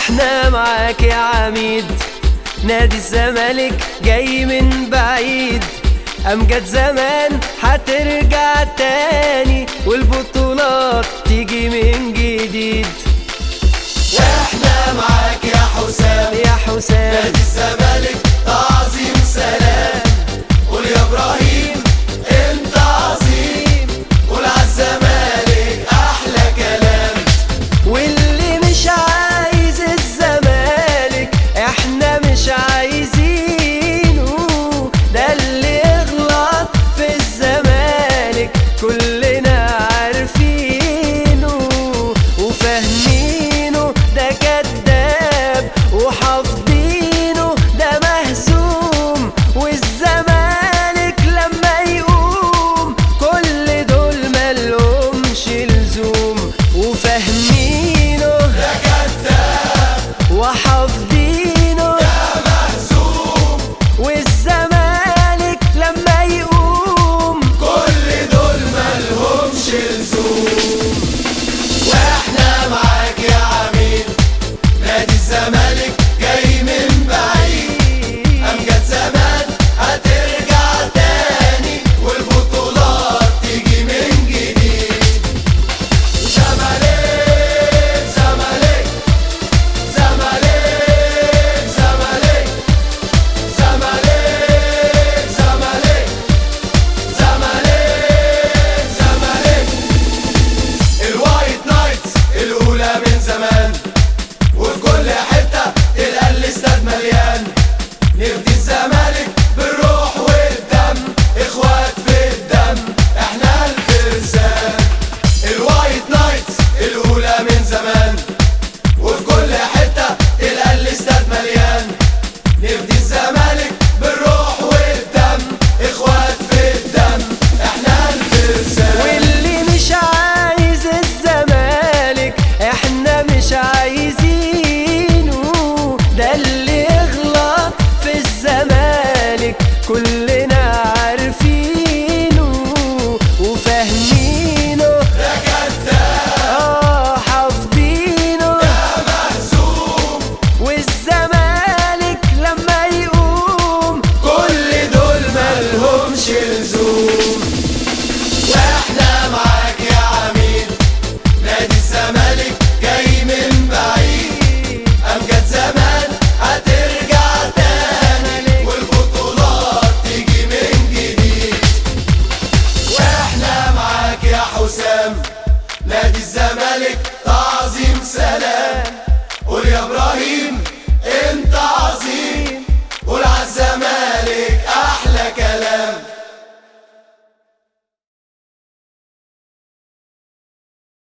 احنا معاك يا عميد، نادي الزمالك جاي من بعيد، أمجد زمان هترجع تاني والبطولات تيجي من جديد. واحنا معاك يا حسام، يا حسام نادي الزمالك تعظيم سلام. قول يا ابراهيم انت عظيم، قول عالزمالك احلى كلام. واللي مش عايز الزمالك احنا مش عايزينه، ده اللي يغلط في الزمالك كلنا عارفينه وفاهمينه، ده كداب وحافظينه، ده مهزوم والزمالك لما يقوم كل دول ملهمش لزوم، وفاهمينه ده كداب وحافظينه، ده مهزوم والزمالك لما يقوم كل دول ملهمش لزوم. واحنا معاك يا عميد، نادي الزمالك جاي من بعيد، أمجد زمان هترجع تاني والبطولات تيجي من جديد. زمالك زمالك زمالك زمالك زمالك زمالك زمالك زمالك. الوايت نايتس الأولى من زمان، وفي كل حتة تلقى الاستاد مليان. نفدي الزمالك بالروح والدم، اخوات في الدم احنا الفرسان. الوايت نايتس الأولى من زمان، وفي كل حتة تلقى الاستاد مليان. نفدي الزمالك بالروح والدم، اخوات في الدم احنا الفرسان. واللي مش عايز الزمالك احنا مش عايزينه، ده اللي يغلط في الزمالك كل